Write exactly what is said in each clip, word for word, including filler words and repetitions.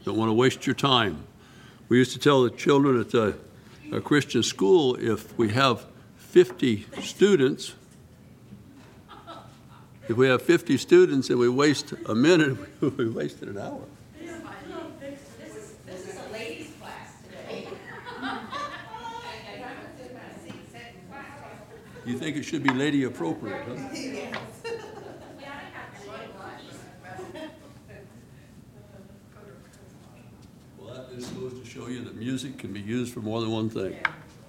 Don't want to waste your time. We used to tell the children at the, a Christian school, if we have fifty students, if we have fifty students and we waste a minute, we wasted an hour. This is a ladies' class today. You think it should be lady appropriate, huh? Well, that just goes to show you that music can be used for more than one thing.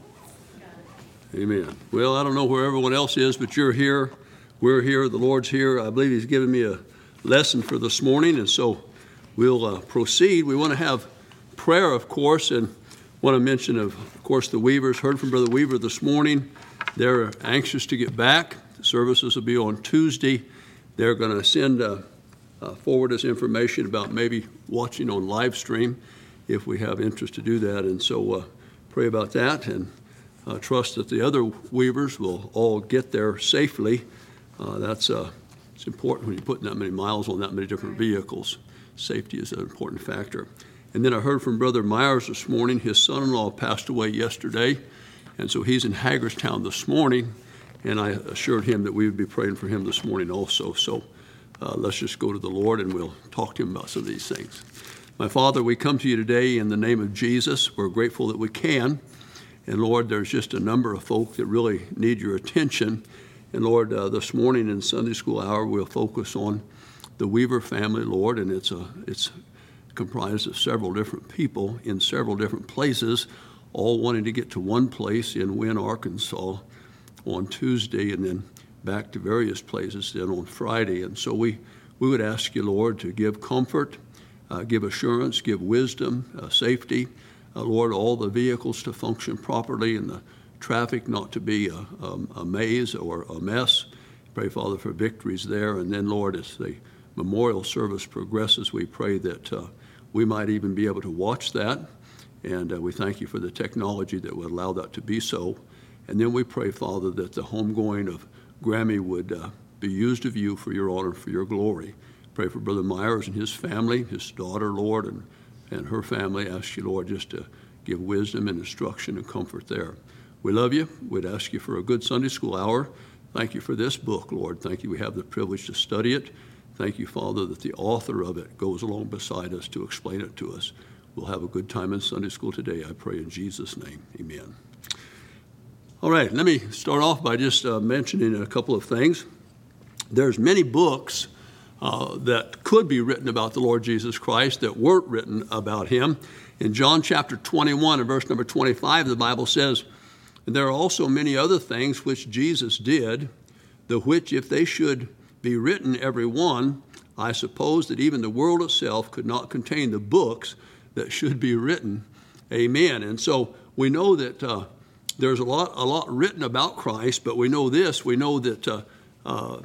Amen. Well, I don't know where everyone else is, but you're here. We're here. The Lord's here. I believe He's given me a lesson for this morning, and so we'll uh, proceed. We want to have prayer, of course, and want to mention, of, of course, the Weavers. Heard from Brother Weaver this morning. They're anxious to get back. The services will be on Tuesday. They're going to send uh, uh, forward us information about maybe watching on live stream if we have interest to do that, and so uh, pray about that and uh, trust that the other Weavers will all get there safely. Uh, that's uh, it's important when you're putting that many miles on that many different vehicles. Safety is an important factor. And then I heard from Brother Myers this morning. His son-in-law passed away yesterday, and so he's in Hagerstown this morning, and I assured him that we would be praying for him this morning also. So uh, let's just go to the Lord, and we'll talk to him about some of these things. My Father, we come to you today in the name of Jesus. We're grateful that we can. And Lord, there's just a number of folk that really need your attention. And Lord, uh, this morning in Sunday school hour, we'll focus on the Weaver family, Lord, and it's a it's comprised of several different people in several different places, all wanting to get to one place in Wynne, Arkansas on Tuesday, and then back to various places then on Friday. And so we, we would ask you, Lord, to give comfort, uh, give assurance, give wisdom, uh, safety, uh, Lord, all the vehicles to function properly and the traffic not to be a, a, a maze or a mess. Pray, Father, for victories there. And then, Lord, as the memorial service progresses, we pray that uh, we might even be able to watch that. And uh, we thank you for the technology that would allow that to be so. And then we pray, Father, that the homegoing of Grammy would uh, be used of you for your honor, for your glory. Pray for Brother Myers and his family, his daughter, Lord, and, and her family. Ask you, Lord, just to give wisdom and instruction and comfort there. We love you. We'd ask you for a good Sunday school hour. Thank you for this book, Lord. Thank you we have the privilege to study it. Thank you, Father, that the author of it goes along beside us to explain it to us. We'll have a good time in Sunday school today, I pray in Jesus' name. Amen. All right, let me start off by just uh, mentioning a couple of things. There's many books uh, that could be written about the Lord Jesus Christ that weren't written about him. In John chapter twenty-one and verse number twenty-five, the Bible says, "And there are also many other things which Jesus did, the which if they should be written every one, I suppose that even the world itself could not contain the books that should be written." Amen. And so we know that uh, there's a lot, a lot written about Christ, but we know this. We know that uh, uh,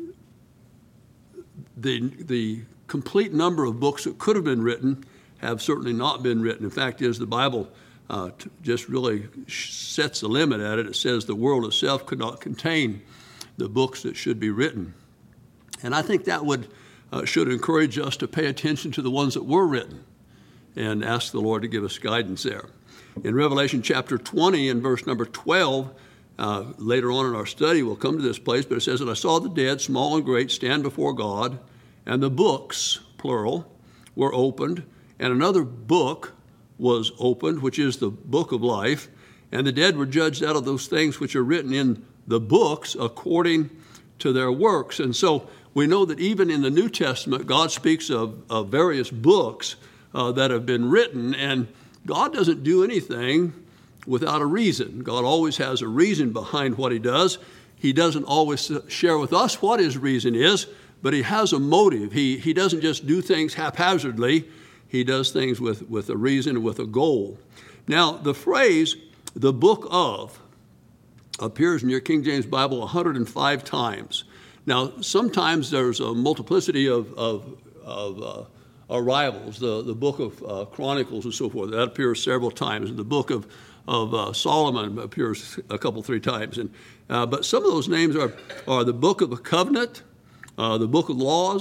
the the complete number of books that could have been written have certainly not been written. In fact, is the Bible uh, t- just really sets the limit at it. It says the world itself could not contain the books that should be written. And I think that would uh, should encourage us to pay attention to the ones that were written and ask the Lord to give us guidance there. In Revelation chapter twenty and verse number twelve, uh, later on in our study we'll come to this place, but it says, "And I saw the dead, small and great, stand before God, and the books," plural, "were opened, and another book was opened, which is the book of life, and the dead were judged out of those things which are written in the books according to their works." And so we know that even in the New Testament, God speaks of, of various books uh, that have been written, and God doesn't do anything without a reason. God always has a reason behind what he does. He doesn't always share with us what his reason is, but he has a motive. He, he doesn't just do things haphazardly. He does things with, with a reason and with a goal. Now, the phrase, "the book of," appears in your King James Bible one hundred five times. Now, sometimes there's a multiplicity of, of, of uh, arrivals. The, the book of uh, Chronicles and so forth, that appears several times. And the book of, of uh, Solomon appears a couple, three times. And uh, but some of those names are, are the book of the covenant, uh, the book of laws,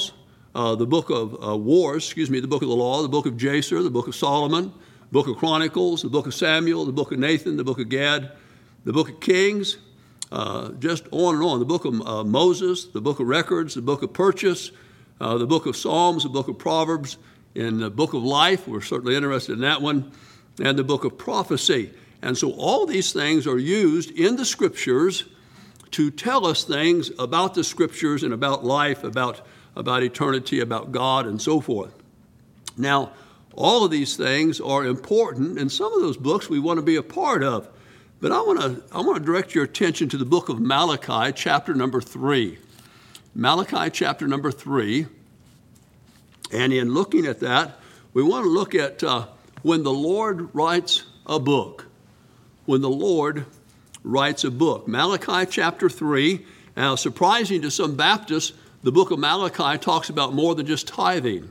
uh, the book of uh, Wars, excuse me, the book of the Law, the book of Jasher, the book of Solomon, book of Chronicles, the book of Samuel, the book of Nathan, the book of Gad, the book of Kings, uh, just on and on. The book of uh, Moses, the book of Records, the book of Purchase, uh, the book of Psalms, the book of Proverbs, and the book of Life. We're certainly interested in that one, and the book of Prophecy. And so all these things are used in the Scriptures to tell us things about the Scriptures and about life, about, about eternity, about God, and so forth. Now, all of these things are important, and some of those books we want to be a part of. But I want to I want to direct your attention to the book of Malachi, chapter number three. Malachi, chapter number three. And in looking at that, we want to look at uh, when the Lord writes a book. When the Lord writes a book. Malachi, chapter three. Now, surprising to some Baptists, the book of Malachi talks about more than just tithing.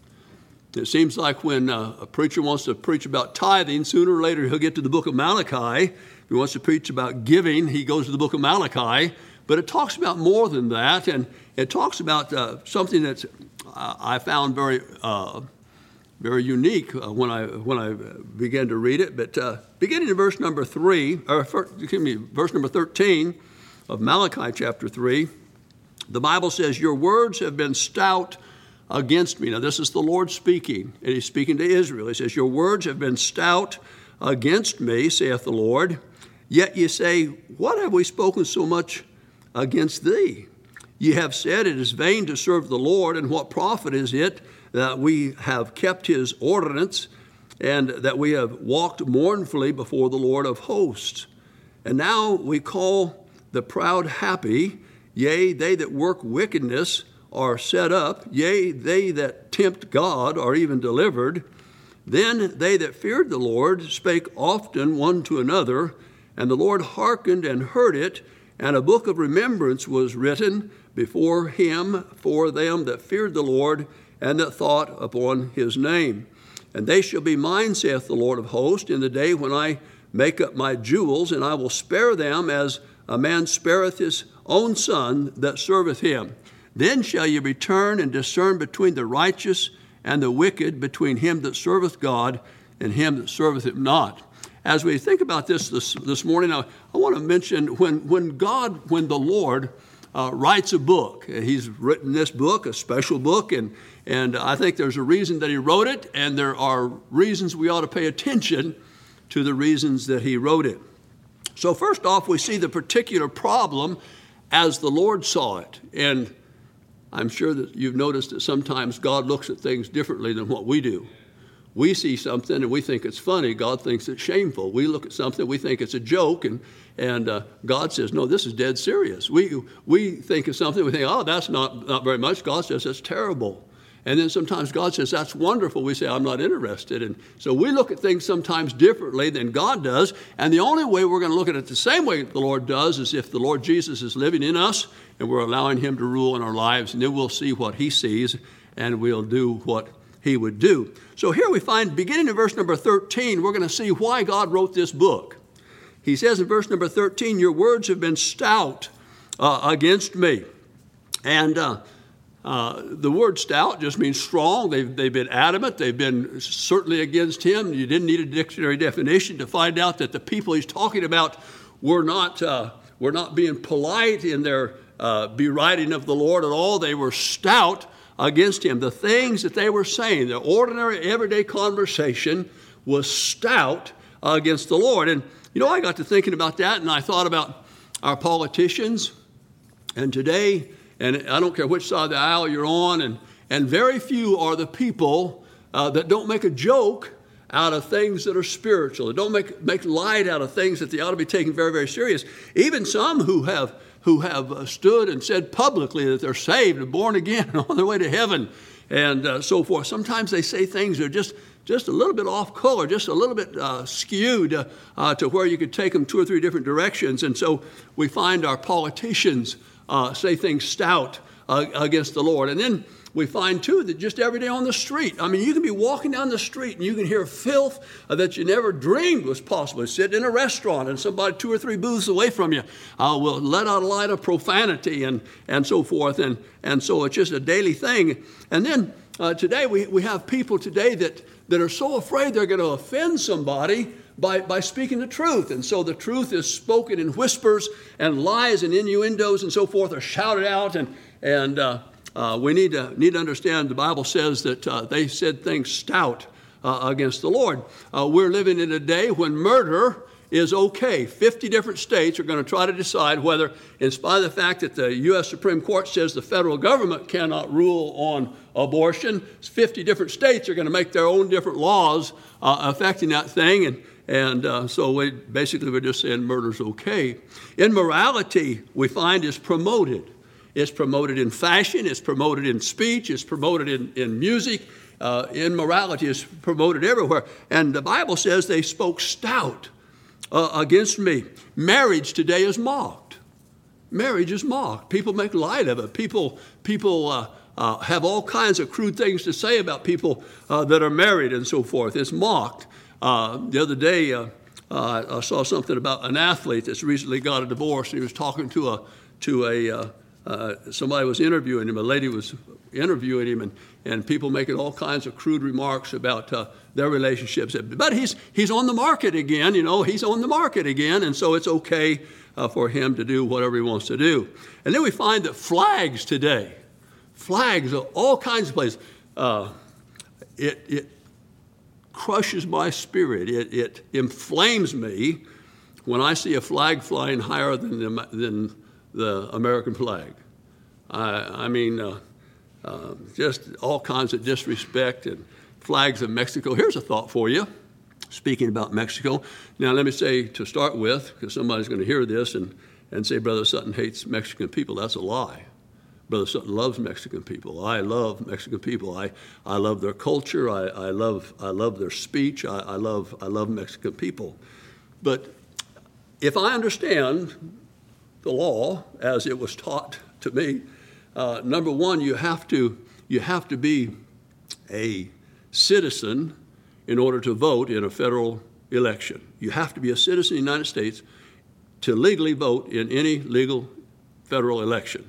It seems like when uh, a preacher wants to preach about tithing, sooner or later he'll get to the book of Malachi. If he wants to preach about giving, he goes to the book of Malachi. But it talks about more than that, and it talks about uh, something that uh, I found very, uh, very unique uh, when I when I began to read it. But uh, beginning in verse number three, or excuse me, verse number thirteen of Malachi chapter three, the Bible says, "Your words have been stout against me." Now, this is the Lord speaking, and he's speaking to Israel. He says, "Your words have been stout against me, saith the Lord. Yet ye say, what have we spoken so much against thee? Ye have said, it is vain to serve the Lord, and what profit is it that we have kept his ordinance, and that we have walked mournfully before the Lord of hosts? And now we call the proud happy, yea, they that work wickedness are set up, yea, they that tempt God are even delivered. Then they that feared the Lord spake often one to another, and the Lord hearkened and heard it, and a book of remembrance was written before him for them that feared the Lord and that thought upon his name. And they shall be mine, saith the Lord of hosts, in the day when I make up my jewels, and I will spare them as a man spareth his own son that serveth him. Then shall ye return and discern between the righteous and the wicked, between him that serveth God and him that serveth him not." As we think about this this, this morning, I, I want to mention when, when God, when the Lord uh, writes a book, he's written this book, a special book, and, and I think there's a reason that he wrote it, and there are reasons we ought to pay attention to the reasons that he wrote it. So first off, we see the particular problem as the Lord saw it. And I'm sure that you've noticed that sometimes God looks at things differently than what we do. We see something and we think it's funny. God thinks it's shameful. We look at something, we think it's a joke, and, and uh, God says, no, this is dead serious. We, we think of something, we think, oh, that's not, not very much. God says, that's terrible. And then sometimes God says, that's wonderful. We say, I'm not interested. And so we look at things sometimes differently than God does. And the only way we're going to look at it the same way the Lord does is if the Lord Jesus is living in us and we're allowing him to rule in our lives. And then we'll see what he sees and we'll do what he would do. So here we find, beginning in verse number thirteen, we're going to see why God wrote this book. He says in verse number thirteen, your words have been stout uh, against me. And uh, uh, the word stout just means strong. They've, they've been adamant. They've been certainly against him. You didn't need a dictionary definition to find out that the people he's talking about were not, uh, were not being polite in their uh, beriding of the Lord at all. They were stout against him. The things that they were saying, the ordinary, everyday conversation was stout against the Lord. And, you know, I got to thinking about that, and I thought about our politicians. And today, and I don't care which side of the aisle you're on, and, and very few are the people uh, that don't make a joke out of things that are spiritual. They don't make, make light out of things that they ought to be taken very, very serious. Even some who have who have stood and said publicly that they're saved and born again and on their way to heaven and uh, so forth. Sometimes they say things that are just, just a little bit off color, just a little bit uh, skewed uh, uh, to where you could take them two or three different directions. And so we find our politicians uh, say things stout uh, against the Lord. And then we find, too, that just every day on the street, I mean, you can be walking down the street and you can hear filth uh, that you never dreamed was possible. Sitting in a restaurant and somebody two or three booths away from you uh, will let out a line of profanity and, and so forth. And, and so it's just a daily thing. And then uh, today we, we have people today that, that are so afraid they're going to offend somebody by, by speaking the truth. And so the truth is spoken in whispers, and lies and innuendos and so forth are shouted out. And, and uh, uh, we need to, need to understand the Bible says that uh, they said things stout uh, against the Lord. Uh, we're living in a day when murder is okay. fifty different states are going to try to decide whether, in spite of the fact that the U S Supreme Court says the federal government cannot rule on abortion, fifty different states are going to make their own different laws uh, affecting that thing. And And uh, so we, basically we're just saying murder's okay. Immorality, we find, is promoted. It's promoted in fashion. It's promoted in speech. It's promoted in, in music. Uh, immorality is promoted everywhere. And the Bible says they spoke stout uh, against me. Marriage today is mocked. Marriage is mocked. People make light of it. People, people uh, uh, have all kinds of crude things to say about people uh, that are married and so forth. It's mocked. Uh, the other day, uh, uh, I saw something about an athlete that's recently got a divorce. He was talking to a to a uh, uh, somebody was interviewing him. A lady was interviewing him, and, and people making all kinds of crude remarks about uh, their relationships. But he's he's on the market again. You know, he's on the market again, and so it's okay uh, for him to do whatever he wants to do. And then we find that flags today, flags of all kinds of places. Uh, it it. crushes my spirit. It, it inflames me when I see a flag flying higher than the, than the American flag. I, I mean, uh, uh, just all kinds of disrespect and flags of Mexico. Here's a thought for you, speaking about Mexico. Now, let me say to start with, because somebody's going to hear this and, and say, Brother Sutton hates Mexican people. That's a lie. Brother Sutton loves Mexican people. I love Mexican people. I, I love their culture. I, I love I love their speech. I, I love I love Mexican people. But if I understand the law as it was taught to me, uh, number one, you have to you have to be a citizen in order to vote in a federal election. You have to be a citizen of the United States to legally vote in any legal federal election.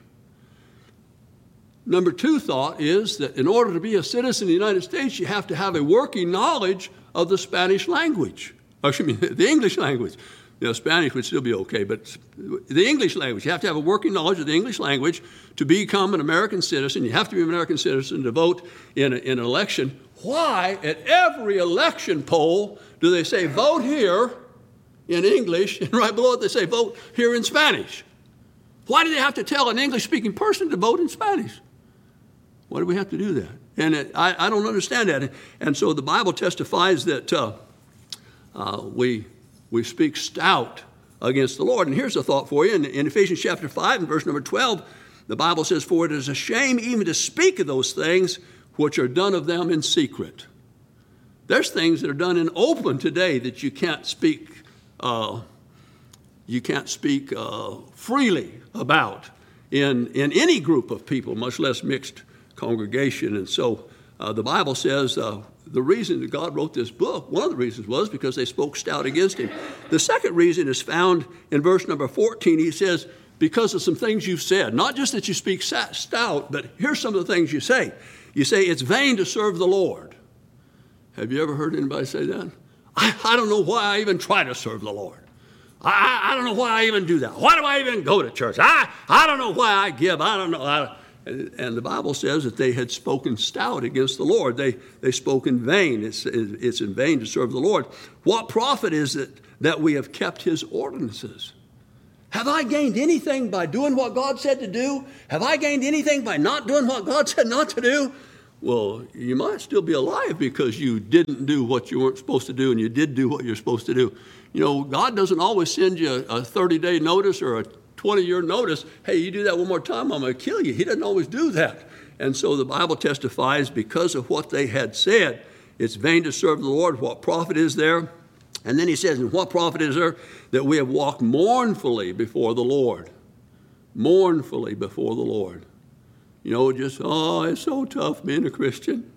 Number two thought is that in order to be a citizen of the United States, you have to have a working knowledge of the Spanish language. Or, excuse me, the English language. You know, Spanish would still be okay, but the English language. You have to have a working knowledge of the English language to become an American citizen. You have to be an American citizen to vote in, a, in an election. Why, at every election poll, do they say vote here in English, and right below it they say vote here in Spanish? Why do they have to tell an English-speaking person to vote in Spanish? Why do we have to do that? And it, I, I don't understand that. And so the Bible testifies that uh, uh, we we speak stout against the Lord. And here's a thought for you. In, in Ephesians chapter five and verse number twelve, the Bible says, for it is a shame even to speak of those things which are done of them in secret. There's things that are done in open today that you can't speak uh, you can't speak uh, freely about in, in any group of people, much less mixed congregation. And so uh, the Bible says uh, the reason that God wrote this book, one of the reasons was because they spoke stout against him. The second reason is found in verse number fourteen. He says, because of some things you've said, not just that you speak stout, but here's some of the things you say. You say, it's vain to serve the Lord. Have you ever heard anybody say that? I, I don't know why I even try to serve the Lord. I, I don't know why I even do that. Why do I even go to church? I, I don't know why I give. I don't know. I, and the Bible says that they had spoken stout against the Lord. They, they spoke in vain. It's, it's in vain to serve the Lord. What profit is it that we have kept his ordinances? Have I gained anything by doing what God said to do? Have I gained anything by not doing what God said not to do? Well, you might still be alive because you didn't do what you weren't supposed to do and you did do what you're supposed to do. You know, God doesn't always send you a thirty-day notice or a twenty-year notice. Hey, you do that one more time, I'm going to kill you. He doesn't always do that. And so the Bible testifies because of what they had said, it's vain to serve the Lord. What profit is there? And then he says, and what profit is there that we have walked mournfully before the Lord? Mournfully before the Lord. You know, just, oh, it's so tough being a Christian.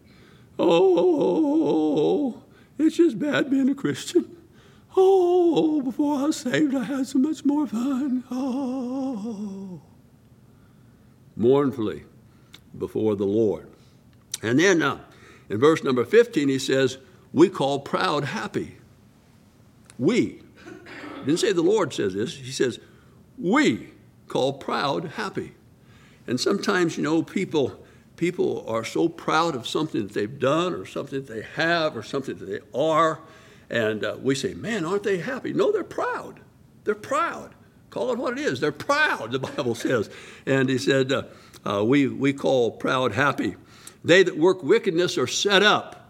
Oh, it's just bad being a Christian. Oh, before I was saved, I had so much more fun. Oh. Mournfully before the Lord. And then uh, in verse number fifteen, he says, we call proud happy. We. Didn't say the Lord says this. He says, we call proud happy. And sometimes, you know, people people are so proud of something that they've done or something that they have or something that they are. And uh, we say, man, aren't they happy? No, they're proud. They're proud. Call it what it is. They're proud, the Bible says. And he said, uh, uh, we, we call proud happy. They that work wickedness are set up.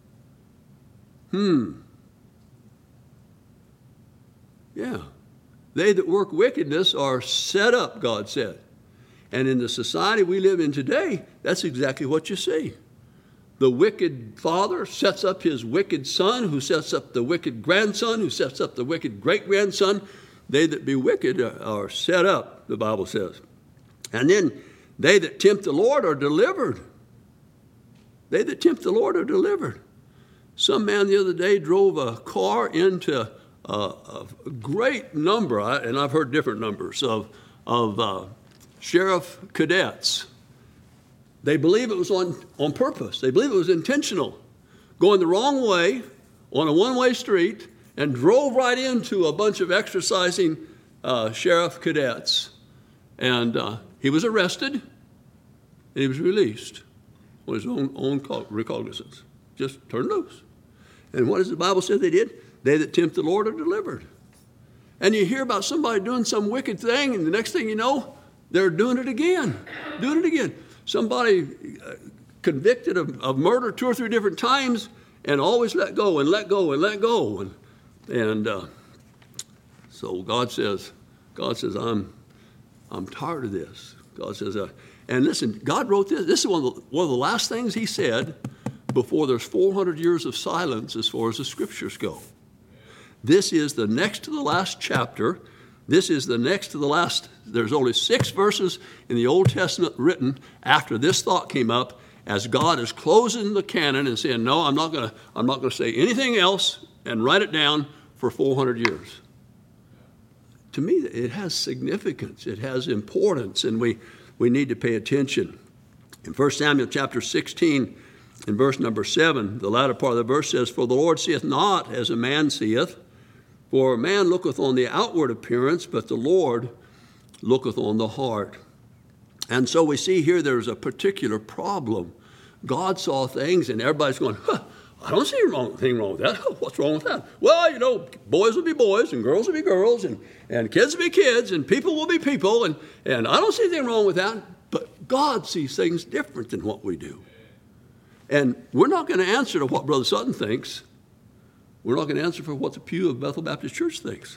Hmm. Yeah. They that work wickedness are set up, God said. And in the society we live in today, that's exactly what you see. The wicked father sets up his wicked son, who sets up the wicked grandson, who sets up the wicked great-grandson. They that be wicked are set up, the Bible says. And then they that tempt the Lord are delivered. They that tempt the Lord are delivered. Some man the other day drove a car into a, a great number, and I've heard different numbers, of, of uh, sheriff cadets. They believe it was on, on purpose. They believe it was intentional. Going the wrong way on a one-way street and drove right into a bunch of exercising uh, sheriff cadets. And uh, he was arrested and he was released on his own, own recognizance. Just turned loose. And what does the Bible say they did? They that tempt the Lord are delivered. And you hear about somebody doing some wicked thing, and the next thing you know, they're doing it again, doing it again. Somebody convicted of, of murder two or three different times and always let go and let go and let go. And, and uh, so God says, God says, I'm, I'm tired of this. God says, uh, and listen, God wrote this. This is one of, the, one of the last things he said before there's four hundred years of silence as far as the scriptures go. This is the next to the last chapter. This is the next to the last. There's only six verses in the Old Testament written after this thought came up, as God is closing the canon and saying, no, I'm not going to I'm not going to say anything else, and write it down for four hundred years. To me, it has significance. It has importance, and we, we need to pay attention. In First Samuel chapter sixteen, in verse number seven, the latter part of the verse says, for the Lord seeth not as a man seeth, for a man looketh on the outward appearance, but the Lord looketh on the heart. And so we see here there's a particular problem. God saw things, and everybody's going, huh, I don't see anything wrong with that. What's wrong with that? Well, you know, boys will be boys, and girls will be girls, and, and kids will be kids, and people will be people, and, and I don't see anything wrong with that. But God sees things different than what we do. And we're not going to answer to what Brother Sutton thinks. We're not going to answer for what the pew of Bethel Baptist Church thinks.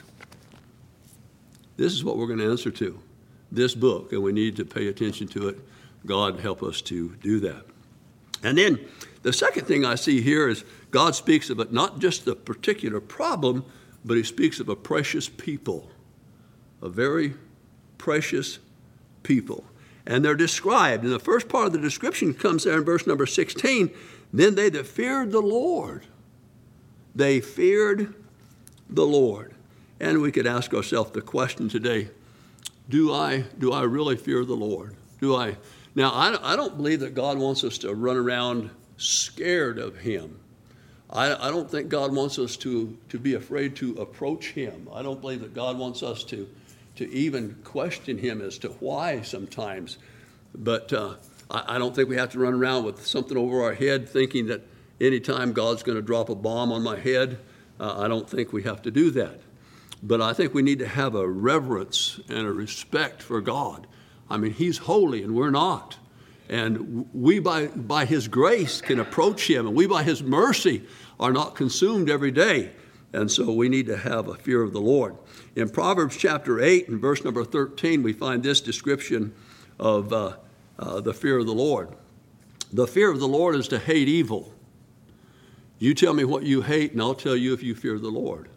This is what we're going to answer to, this book, and we need to pay attention to it. God help us to do that. And then the second thing I see here is God speaks of it, not just the particular problem, but he speaks of a precious people, a very precious people. And they're described. And the first part of the description comes there in verse number sixteen. Then they that feared the Lord, they feared the Lord. And we could ask ourselves the question today, do I, do I really fear the Lord? Do I? Now, I, I don't believe that God wants us to run around scared of him. I, I don't think God wants us to, to be afraid to approach him. I don't believe that God wants us to, to even question him as to why sometimes. But uh, I, I don't think we have to run around with something over our head thinking that anytime God's going to drop a bomb on my head. Uh, I don't think we have to do that. But I think we need to have a reverence and a respect for God. I mean, he's holy and we're not. And we, by, by his grace, can approach him. And we, by his mercy, are not consumed every day. And so we need to have a fear of the Lord. In Proverbs chapter eight and verse number thirteen, we find this description of uh, uh, the fear of the Lord. The fear of the Lord is to hate evil. You tell me what you hate, and I'll tell you if you fear the Lord.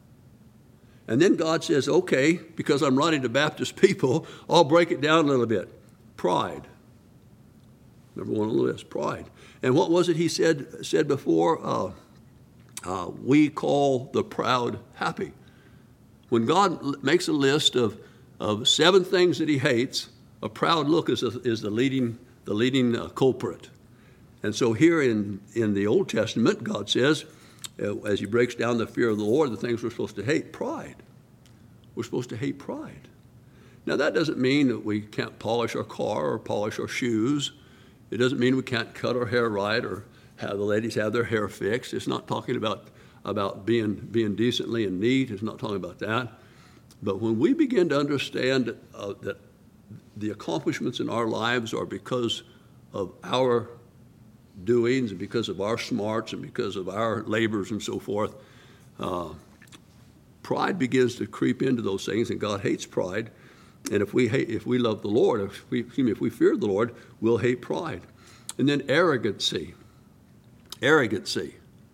And then God says, okay, because I'm writing to Baptist people, I'll break it down a little bit. Pride. Number one on the list, pride. And what was it he said said before? Uh, uh, we call the proud happy. When God makes a list of, of seven things that he hates, a proud look is, a, is the leading, the leading uh, culprit. And so here in, in the Old Testament, God says, uh, as he breaks down the fear of the Lord, the things we're supposed to hate, pride. We're supposed to hate pride. Now, that doesn't mean that we can't polish our car or polish our shoes. It doesn't mean we can't cut our hair right or have the ladies have their hair fixed. It's not talking about, about being, being decently and neat. It's not talking about that. But when we begin to understand that, uh, that the accomplishments in our lives are because of our doings and because of our smarts and because of our labors and so forth, uh, pride begins to creep into those things, and God hates pride. And if we hate, if we love the Lord, if we, excuse me, if we fear the Lord, we'll hate pride. And then arrogancy. Arrogancy.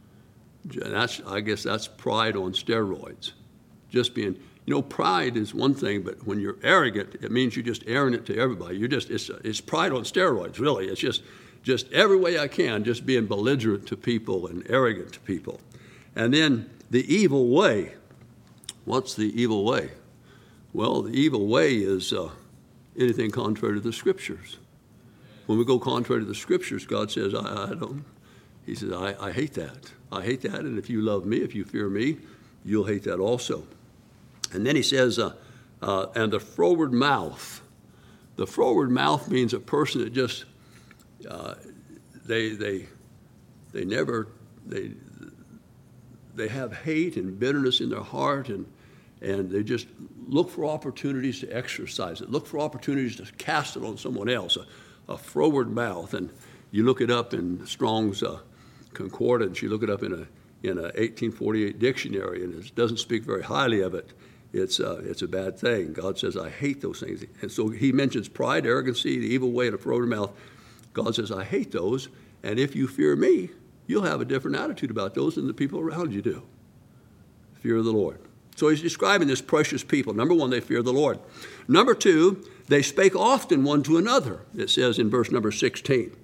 That's, I guess that's pride on steroids. Just being, you know, pride is one thing, but when you're arrogant, it means you're just airing it to everybody. You're just, it's, it's pride on steroids, really. It's just, just every way I can, just being belligerent to people and arrogant to people. And then the evil way. What's the evil way? Well, the evil way is uh, anything contrary to the Scriptures. When we go contrary to the Scriptures, God says, I, I don't. He says, I, I hate that. I hate that, and if you love me, if you fear me, you'll hate that also. And then he says, uh, uh, and the froward mouth. The froward mouth means a person that just, uh, they, they, they never, they, they have hate and bitterness in their heart, and And they just look for opportunities to exercise it, look for opportunities to cast it on someone else, a, a froward mouth. And you look it up in Strong's uh, Concordance, you look it up in a in a eighteen forty-eight dictionary, and it doesn't speak very highly of it. It's, uh, it's a bad thing. God says, I hate those things. And so he mentions pride, arrogancy, the evil way, and a froward mouth. God says, I hate those, and if you fear me, you'll have a different attitude about those than the people around you do. Fear of the Lord. So he's describing this precious people. Number one, they fear the Lord. Number two, they spake often one to another. It says in verse number sixteen.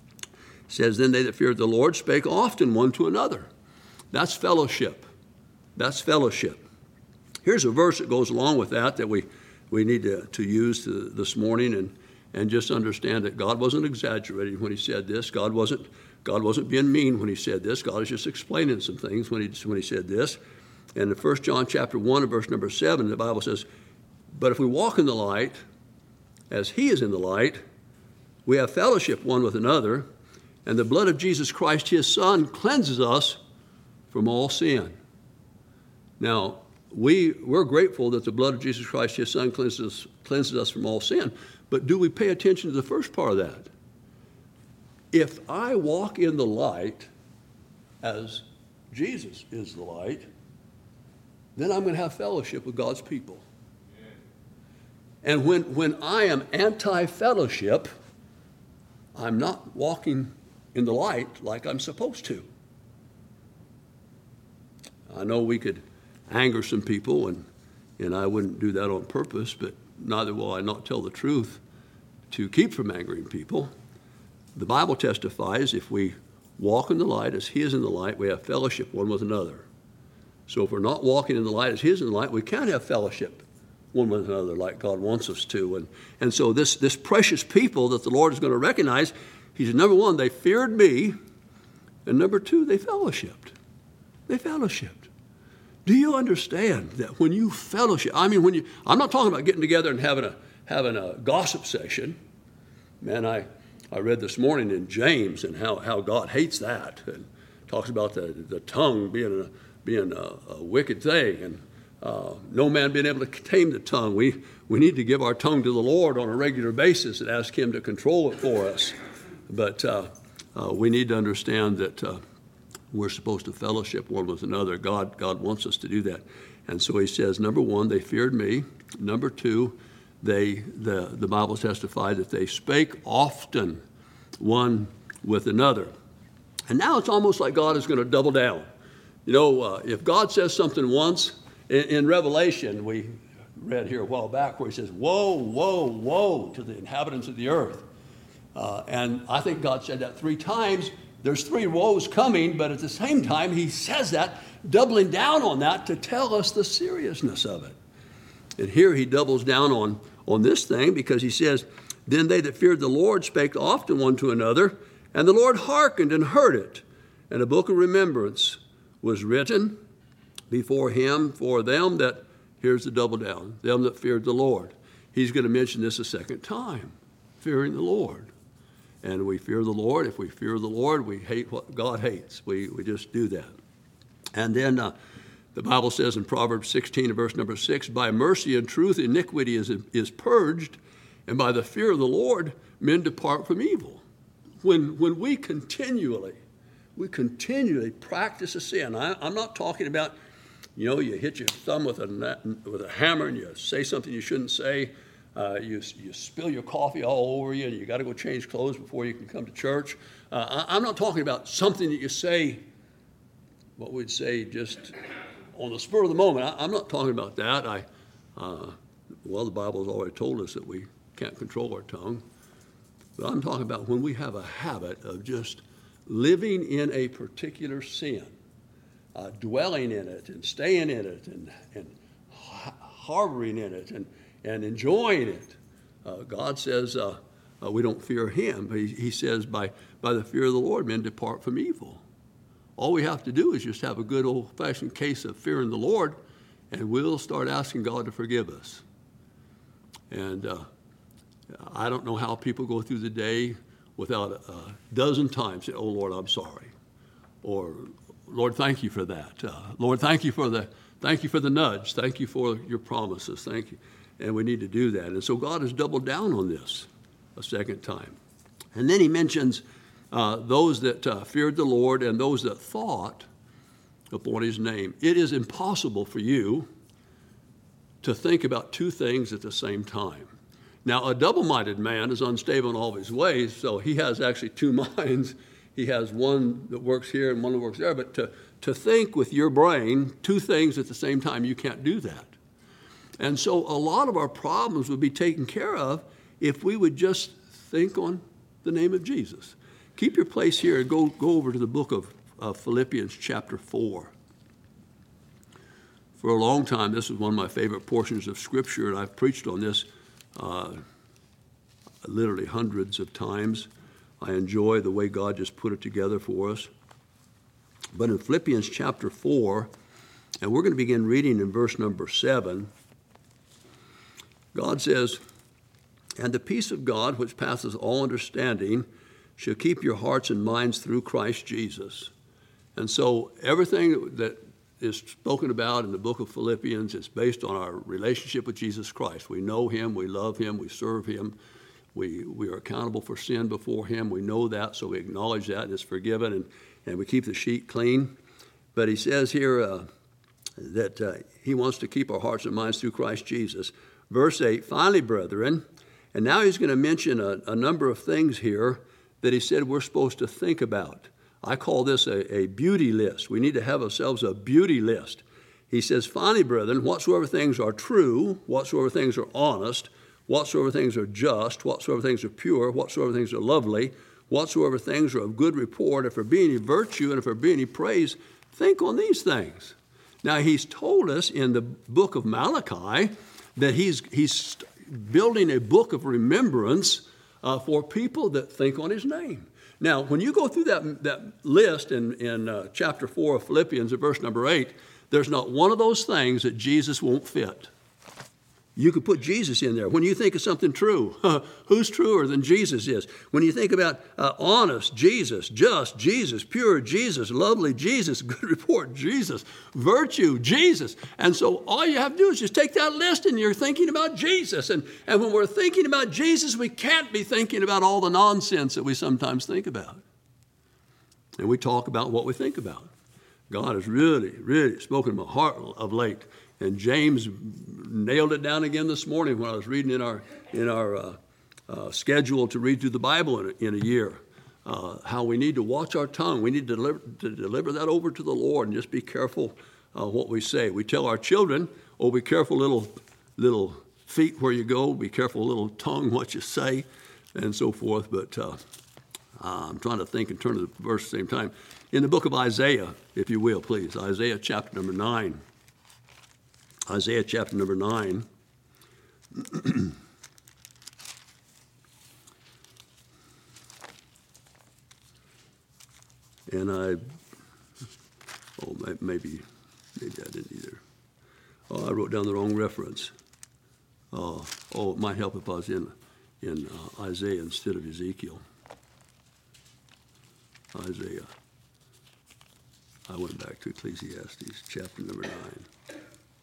It says, then they that feared the Lord spake often one to another. That's fellowship. That's fellowship. Here's a verse that goes along with that that we, we need to, to use to, this morning and, and just understand that God wasn't exaggerating when he said this. God wasn't, God wasn't being mean when he said this. God is just explaining some things when he, when he said this. And in First John chapter one and verse number seven, the Bible says, but if we walk in the light, as he is in the light, we have fellowship one with another, and the blood of Jesus Christ, his Son, cleanses us from all sin. Now, we, we're grateful that the blood of Jesus Christ, his Son, cleanses, cleanses us from all sin, but do we pay attention to the first part of that? If I walk in the light as Jesus is the light, then I'm going to have fellowship with God's people. And when, when I am anti-fellowship, I'm not walking in the light like I'm supposed to. I know we could anger some people, and, and I wouldn't do that on purpose, but neither will I not tell the truth to keep from angering people. The Bible testifies if we walk in the light as he is in the light, we have fellowship one with another. So if we're not walking in the light as he is in the light, we can't have fellowship one with another like God wants us to. And, and so this, this precious people that the Lord is going to recognize, he said, number one, they feared me, and number two, they fellowshipped. They fellowshipped. Do you understand that when you fellowship, I mean, when you, I'm not talking about getting together and having a, having a gossip session. Man, I, I read this morning in James and how, how God hates that, and talks about the, the tongue being a, being a, a wicked thing, and uh, no man being able to tame the tongue. We, we need to give our tongue to the Lord on a regular basis and ask him to control it for us. But uh, uh, we need to understand that uh, we're supposed to fellowship one with another. God, God wants us to do that. And so he says, number one, they feared me. Number two, they the, the Bible testified that they spake often one with another. And now it's almost like God is going to double down. You know, uh, if God says something once, in, in Revelation, we read here a while back where he says, woe, woe, woe to the inhabitants of the earth. Uh, and I think God said that three times. There's three woes coming, but at the same time, he says that, doubling down on that to tell us the seriousness of it. And here he doubles down on, on this thing because he says, then they that feared the Lord spake often one to another, and the Lord hearkened and heard it. And a book of remembrance was written before him for them that, here's the double down, them that feared the Lord. He's going to mention this a second time, fearing the Lord. And we fear the Lord. If we fear the Lord, we hate what God hates. We, we just do that. And then uh, the Bible says in Proverbs sixteen, verse number six, by mercy and truth iniquity is, is purged, and by the fear of the Lord men depart from evil. When, when we continually, we continually practice a sin, I, I'm not talking about, you know, you hit your thumb with a, with a hammer and you say something you shouldn't say. Uh, you, you spill your coffee all over you and you got to go change clothes before you can come to church. Uh, I, I'm not talking about something that you say, what we'd say just on the spur of the moment. I, I'm not talking about that. I, uh, well, the Bible has already told us that we can't control our tongue. But I'm talking about when we have a habit of just living in a particular sin, uh, dwelling in it and staying in it and, and harboring in it and and enjoying it. Uh, God says uh, uh, we don't fear him, but he, he says by, by the fear of the Lord, men depart from evil. All we have to do is just have a good old-fashioned case of fearing the Lord, and we'll start asking God to forgive us. And uh, I don't know how people go through the day without a, a dozen times say, oh, Lord, I'm sorry. Or, Lord, thank you for that. Uh, Lord, thank you for the thank you for the nudge. Thank you for your promises. Thank you. And we need to do that. And so God has doubled down on this a second time. And then he mentions uh, those that uh, feared the Lord and those that thought upon his name. It is impossible for you to think about two things at the same time. Now, a double-minded man is unstable in all of his ways, so he has actually two minds. He has one that works here and one that works there. But to, to think with your brain two things at the same time, you can't do that. And so a lot of our problems would be taken care of if we would just think on the name of Jesus. Keep your place here and go, go over to the book of uh, Philippians chapter four. For a long time, this was one of my favorite portions of Scripture, and I've preached on this uh, literally hundreds of times. I enjoy the way God just put it together for us. But in Philippians chapter four, and we're going to begin reading in verse number seven, God says, and the peace of God, which passes all understanding, shall keep your hearts and minds through Christ Jesus. And so everything that is spoken about in the book of Philippians is based on our relationship with Jesus Christ. We know him, we love him, we serve him, we, we are accountable for sin before him. We know that, so we acknowledge that and it's forgiven, and, and we keep the sheet clean. But he says here uh, that uh, he wants to keep our hearts and minds through Christ Jesus. Verse eight, finally, brethren, and now he's going to mention a, a number of things here that he said we're supposed to think about. I call this a, a beauty list. We need to have ourselves a beauty list. He says, finally, brethren, whatsoever things are true, whatsoever things are honest, whatsoever things are just, whatsoever things are pure, whatsoever things are lovely, whatsoever things are of good report, if there be any virtue and if there be any praise, think on these things. Now, he's told us in the book of Malachi that he's he's building a book of remembrance uh, for people that think on his name. Now, when you go through that, that list in, in uh, chapter four of Philippians, at verse number eight, there's not one of those things that Jesus won't fit. You could put Jesus in there. When you think of something true, who's truer than Jesus is? When you think about uh, honest, Jesus, just, Jesus, pure, Jesus, lovely, Jesus, good report, Jesus, virtue, Jesus. And so all you have to do is just take that list and you're thinking about Jesus. And, and when we're thinking about Jesus, we can't be thinking about all the nonsense that we sometimes think about. And we talk about what we think about. God has really, really spoken to my heart of late. And James nailed it down again this morning when I was reading in our in our uh, uh, schedule to read through the Bible in a, in a year, uh, how we need to watch our tongue. We need to deliver, to deliver that over to the Lord and just be careful uh, what we say. We tell our children, oh, be careful little, little feet where you go. Be careful little tongue what you say. and so forth. But uh, I'm trying to think and turn to the verse at the same time. In the book of Isaiah, if you will, please, Isaiah chapter number nine. Isaiah chapter number nine. And I, oh, maybe, maybe I didn't either. Oh, I wrote down the wrong reference. Uh, oh, it might help if I was in, in uh, Isaiah instead of Ezekiel. Isaiah. I went back to Ecclesiastes, chapter number nine.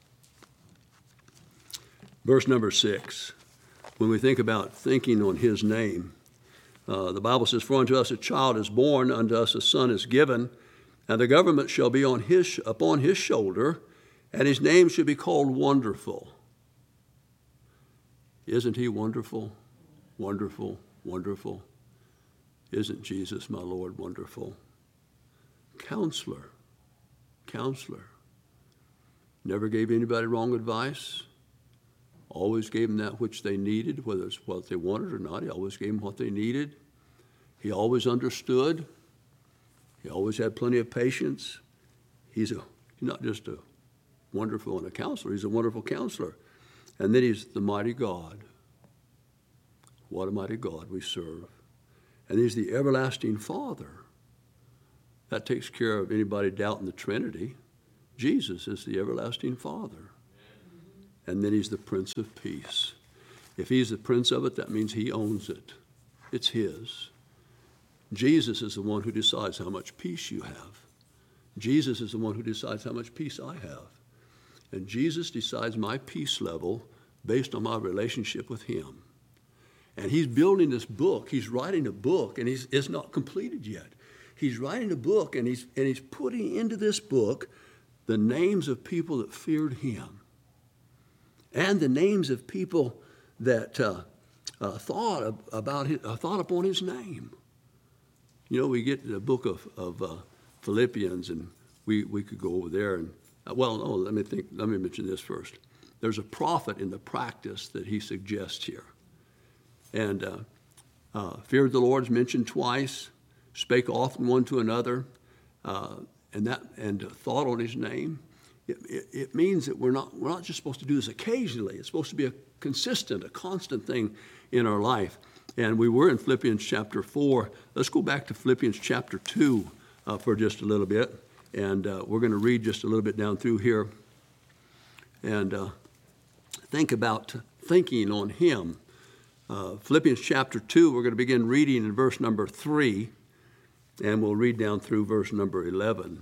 Verse number six. When we think about thinking on his name, uh, the Bible says, "For unto us a child is born, unto us a son is given, and the government shall be on his upon his shoulder, and his name shall be called Wonderful." Isn't he wonderful? Wonderful, wonderful. Isn't Jesus, my Lord, wonderful? Counselor, counselor. Never gave anybody wrong advice. Always gave them that which they needed, whether it's what they wanted or not. He always gave them what they needed. He always understood. He always had plenty of patience. He's, a, he's not just a wonderful and a counselor. He's a wonderful counselor. And then he's the mighty God. What a mighty God we serve. And he's the everlasting Father. That takes care of anybody doubting the Trinity. Jesus is the everlasting Father. And then he's the Prince of Peace. If he's the prince of it, that means he owns it. It's his. Jesus is the one who decides how much peace you have. Jesus is the one who decides how much peace I have. And Jesus decides my peace level based on my relationship with him. And he's building this book. He's writing a book, and he's, it's not completed yet. He's writing a book, and he's, and he's putting into this book the names of people that feared him and the names of people that uh, uh, thought about his, uh, thought upon his name. You know, we get to the book of, of uh, Philippians, and we, we could go over there. And uh, well, no, let me think. Let me mention this first. There's a profit in the practice that he suggests here. And uh, uh, feared the Lord is mentioned twice, spake often one to another, uh, and that and uh, thought on his name. It, it, it means that we're not we're not just supposed to do this occasionally. It's supposed to be a consistent, a constant thing in our life. And we were in Philippians chapter four. Let's go back to Philippians chapter two uh, for just a little bit, and uh, we're going to read just a little bit down through here, and uh, think about thinking on him. Uh, Philippians chapter two, we're going to begin reading in verse number three, and we'll read down through verse number eleven.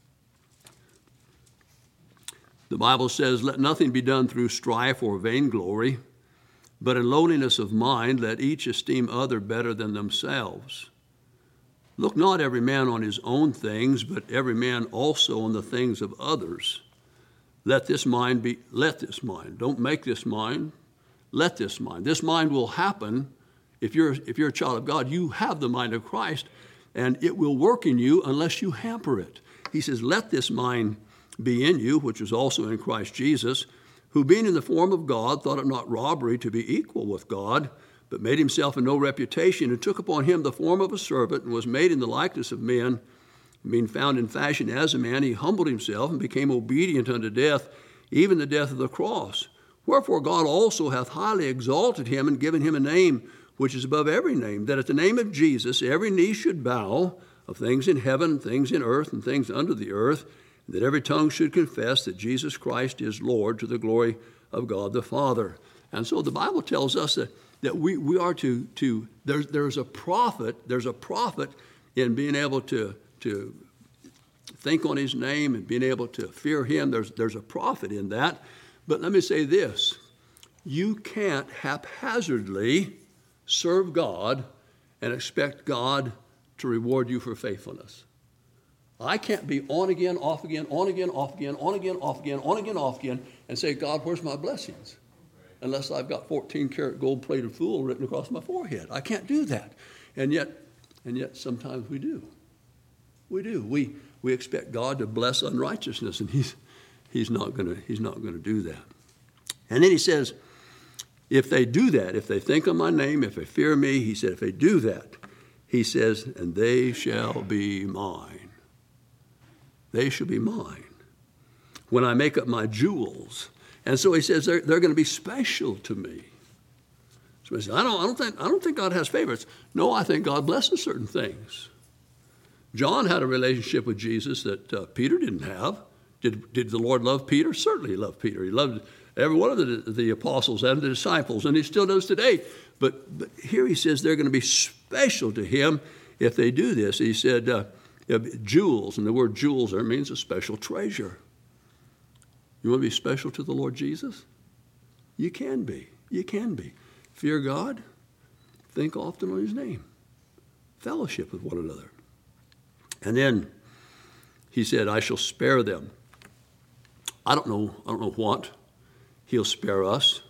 The Bible says, "Let nothing be done through strife or vainglory, but in lowliness of mind let each esteem other better than themselves. Look not every man on his own things, but every man also on the things of others. Let this mind be, let this mind, don't make this mind, let this mind. This mind will happen if you're, if you're a child of God. You have the mind of Christ, and it will work in you unless you hamper it. He says, let this mind be in you, which is also in Christ Jesus, who being in the form of God thought it not robbery to be equal with God, but made himself of no reputation, and took upon him the form of a servant, and was made in the likeness of men. Being found in fashion as a man, he humbled himself and became obedient unto death, even the death of the cross. Wherefore God also hath highly exalted him, and given him a name which is above every name, that at the name of Jesus every knee should bow, of things in heaven, things in earth, and things under the earth, and that every tongue should confess that Jesus Christ is Lord, to the glory of God the Father." And so the Bible tells us that, that we, we are to, to there's, there's a profit, there's a profit in being able to, to think on his name and being able to fear him. There's, there's a profit in that. But let me say this, you can't haphazardly serve God and expect God to reward you for faithfulness. I can't be on again, off again, on again, off again, on again, off again, on again, off again, and say, God, where's my blessings? Unless I've got fourteen karat gold-plated fool written across my forehead. I can't do that. And yet, and yet sometimes we do. We do. We we expect God to bless unrighteousness, and he's he's not gonna he's not gonna do that. And then he says, if they do that, if they think on my name, if they fear me, he said, if they do that, he says, and they shall be mine. They shall be mine. When I make up my jewels. And so he says they're, they're going to be special to me. So he says, I don't, I don't think, I don't think God has favorites. No, I think God blesses certain things. John had a relationship with Jesus that uh, Peter didn't have. Did, did the Lord love Peter? Certainly he loved Peter. He loved every one of the, the apostles and the disciples, and he still does today. But, but here he says they're going to be special to him if they do this. He said uh, jewels, and the word jewels there means a special treasure. You want to be special to the Lord Jesus? You can be. You can be. Fear God. Think often on his name. Fellowship with one another. And then he said, I shall spare them. I don't know, I don't know what he'll spare us.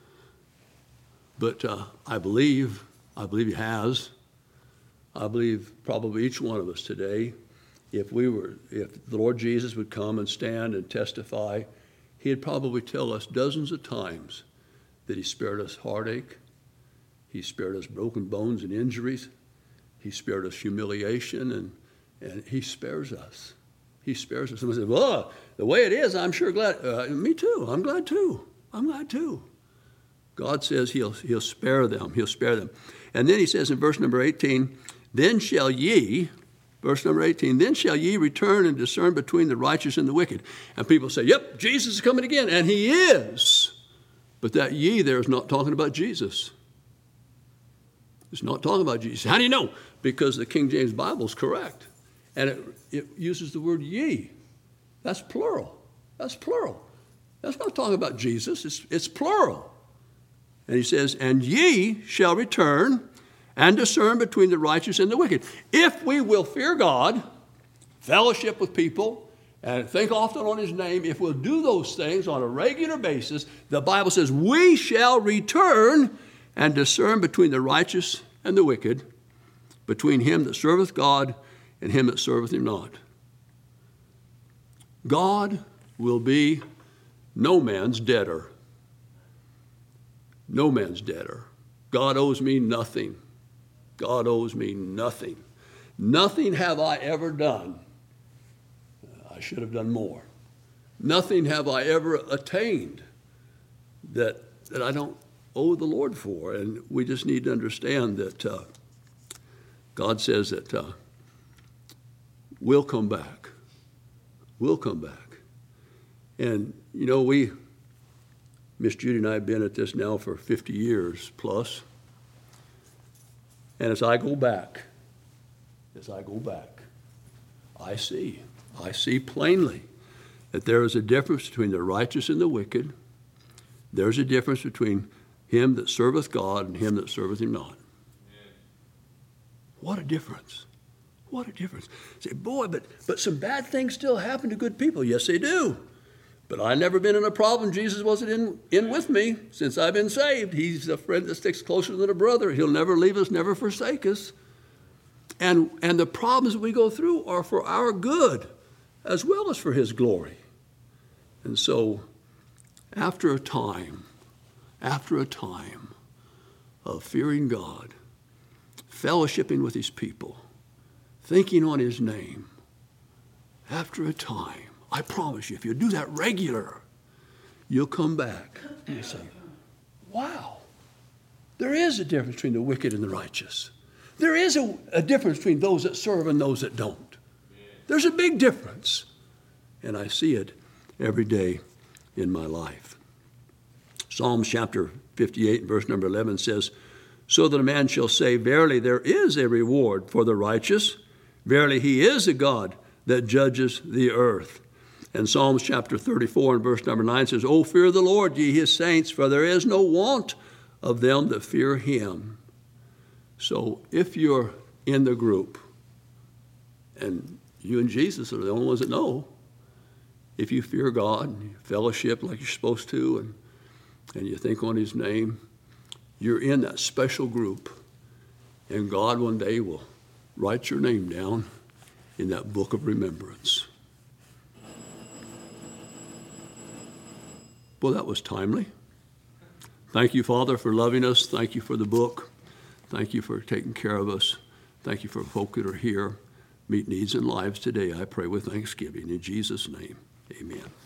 But uh, I believe, I believe he has. I believe probably each one of us today, if we were, if the Lord Jesus would come and stand and testify, he'd probably tell us dozens of times that he spared us heartache, he spared us broken bones and injuries, he spared us humiliation, and, and he spares us. He spares us. Someone says, well, the way it is, I'm sure glad. Uh, me too. I'm glad too. I'm glad too. God says he'll, he'll spare them. He'll spare them. And then he says in verse number eighteen, then shall ye, verse number eighteen, then shall ye return and discern between the righteous and the wicked. And people say, yep, Jesus is coming again. And he is. But that ye there is not talking about Jesus. It's not talking about Jesus. How do you know? Because the King James Bible is correct. And it, it uses the word ye. That's plural. That's plural. That's not talking about Jesus. It's, it's plural. And he says, and ye shall return and discern between the righteous and the wicked. If we will fear God, fellowship with people, and think often on his name, if we'll do those things on a regular basis, the Bible says we shall return and discern between the righteous and the wicked, between him that serveth God and him that serveth him not. God will be no man's debtor. No man's debtor. God owes me nothing. God owes me nothing. Nothing have I ever done. I should have done more. Nothing have I ever attained that, that I don't owe the Lord for. And we just need to understand that uh, God says that uh, we'll come back. We'll come back. And, you know, we, Miss Judy and I have been at this now for fifty years plus. And as I go back, as I go back, I see, I see plainly that there is a difference between the righteous and the wicked. There's a difference between him that serveth God and him that serveth him not. Amen. What a difference. What a difference. Say, boy, but, but some bad things still happen to good people. Yes, they do. But I've never been in a problem Jesus wasn't in, in with me since I've been saved. He's a friend that sticks closer than a brother. He'll never leave us, never forsake us. And, and the problems that we go through are for our good as well as for his glory. And so after a time, after a time of fearing God, fellowshipping with his people, thinking on his name, after a time, I promise you, if you do that regular, you'll come back and you'll say, wow, there is a difference between the wicked and the righteous. There is a, a difference between those that serve and those that don't. There's a big difference. And I see it every day in my life. Psalms chapter fifty-eight, verse number eleven says, so that a man shall say, verily there is a reward for the righteous. Verily he is a God that judges the earth. And Psalms chapter thirty-four and verse number nine says, O fear the Lord, ye his saints, for there is no want of them that fear him. So if you're in the group, and you and Jesus are the only ones that know, if you fear God, and you fellowship like you're supposed to, and, and you think on his name, you're in that special group. And God one day will write your name down in that book of remembrance. Well, that was timely. Thank you, Father, for loving us. Thank you for the book. Thank you for taking care of us. Thank you for folk that are here, meet needs in lives today. I pray with thanksgiving. In Jesus' name, amen.